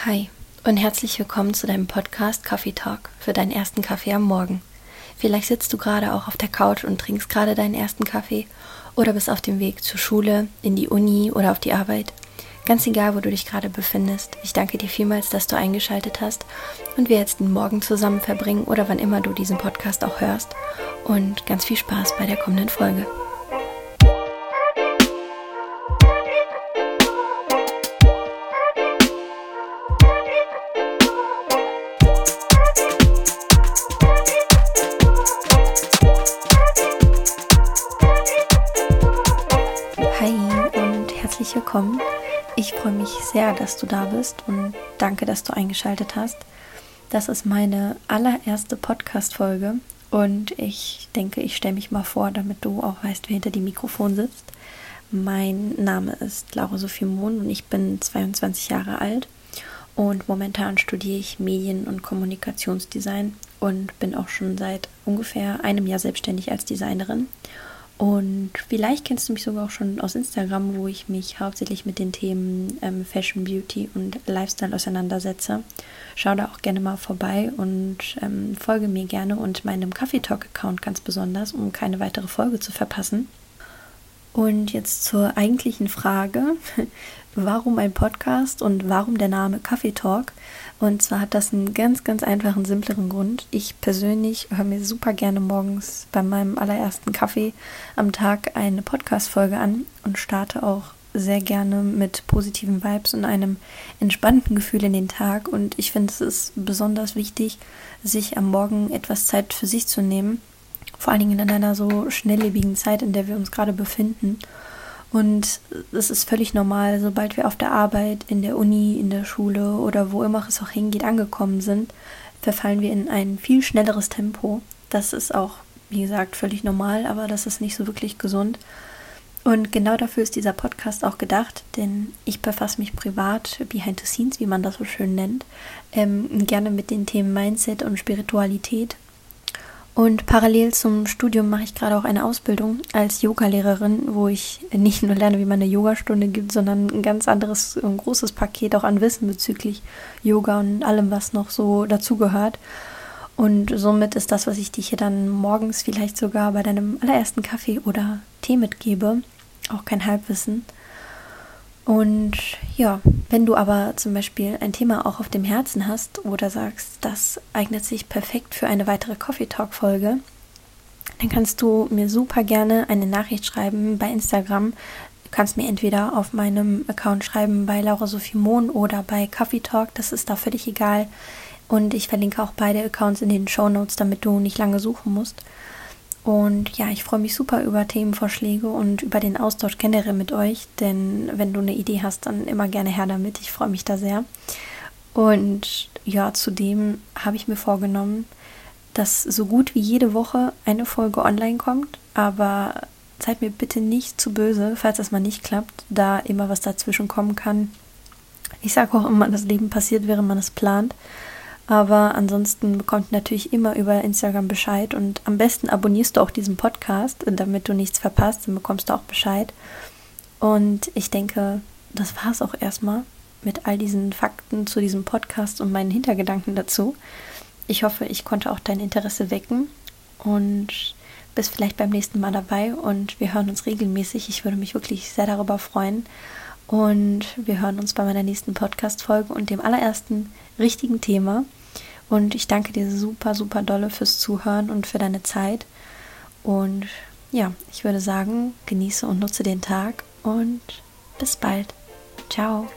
Hi und herzlich willkommen zu deinem Podcast Coffee Talk für deinen ersten Kaffee am Morgen. Vielleicht sitzt du gerade auch auf der Couch und trinkst gerade deinen ersten Kaffee oder bist auf dem Weg zur Schule, in die Uni oder auf die Arbeit. Ganz egal, wo du dich gerade befindest. Ich danke dir vielmals, dass du eingeschaltet hast und wir jetzt den Morgen zusammen verbringen oder wann immer du diesen Podcast auch hörst. Und ganz viel Spaß bei der kommenden Folge. Willkommen. Ich freue mich sehr, dass du da bist und danke, dass du eingeschaltet hast. Das ist meine allererste Podcast-Folge und ich denke, ich stelle mich mal vor, damit du auch weißt, wer hinter dem Mikrofon sitzt. Mein Name ist Laura Sophie Mohn und ich bin 22 Jahre alt und momentan studiere ich Medien- und Kommunikationsdesign und bin auch schon seit ungefähr einem Jahr selbstständig als Designerin. Und vielleicht kennst du mich sogar auch schon aus Instagram, wo ich mich hauptsächlich mit den Themen Fashion, Beauty und Lifestyle auseinandersetze. Schau da auch gerne mal vorbei und folge mir gerne und meinem Coffee Talk Account ganz besonders, um keine weitere Folge zu verpassen. Und jetzt zur eigentlichen Frage, warum ein Podcast und warum der Name Coffee Talk? Und zwar hat das einen ganz, ganz einfachen, simpleren Grund. Ich persönlich höre mir super gerne morgens bei meinem allerersten Kaffee am Tag eine Podcast-Folge an und starte auch sehr gerne mit positiven Vibes und einem entspannten Gefühl in den Tag. Und ich finde, es ist besonders wichtig, sich am Morgen etwas Zeit für sich zu nehmen. Vor allen Dingen in einer so schnelllebigen Zeit, in der wir uns gerade befinden. Und es ist völlig normal, sobald wir auf der Arbeit, in der Uni, in der Schule oder wo immer es auch hingeht, angekommen sind, verfallen wir in ein viel schnelleres Tempo. Das ist auch, wie gesagt, völlig normal, aber das ist nicht so wirklich gesund. Und genau dafür ist dieser Podcast auch gedacht, denn ich befasse mich privat, behind the scenes, wie man das so schön nennt, gerne mit den Themen Mindset und Spiritualität. Und parallel zum Studium mache ich gerade auch eine Ausbildung als Yoga-Lehrerin, wo ich nicht nur lerne, wie man eine Yogastunde gibt, sondern ein ganz anderes, ein großes Paket auch an Wissen bezüglich Yoga und allem, was noch so dazugehört. Und somit ist das, was ich dir hier dann morgens vielleicht sogar bei deinem allerersten Kaffee oder Tee mitgebe, auch kein Halbwissen. Und ja, wenn du aber zum Beispiel ein Thema auch auf dem Herzen hast oder sagst, das eignet sich perfekt für eine weitere Coffee Talk Folge, dann kannst du mir super gerne eine Nachricht schreiben bei Instagram. Du kannst mir entweder auf meinem Account schreiben bei Laura Sophie Mohn oder bei Coffee Talk, das ist da völlig egal. Und ich verlinke auch beide Accounts in den Shownotes, damit du nicht lange suchen musst. Und ja, ich freue mich super über Themenvorschläge und über den Austausch generell mit euch, denn wenn du eine Idee hast, dann immer gerne her damit. Ich freue mich da sehr. Und ja, zudem habe ich mir vorgenommen, dass so gut wie jede Woche eine Folge online kommt, aber seid mir bitte nicht zu böse, falls das mal nicht klappt, da immer was dazwischen kommen kann. Ich sage auch immer, das Leben passiert, während man es plant. Aber ansonsten bekommt natürlich immer über Instagram Bescheid und am besten abonnierst du auch diesen Podcast, damit du nichts verpasst, dann bekommst du auch Bescheid. Und ich denke, das war es auch erstmal mit all diesen Fakten zu diesem Podcast und meinen Hintergedanken dazu. Ich hoffe, ich konnte auch dein Interesse wecken und bist vielleicht beim nächsten Mal dabei und wir hören uns regelmäßig. Ich würde mich wirklich sehr darüber freuen. Und wir hören uns bei meiner nächsten Podcast-Folge und dem allerersten richtigen Thema. Und ich danke dir super, super dolle fürs Zuhören und für deine Zeit. Und ja, ich würde sagen, genieße und nutze den Tag und bis bald. Ciao.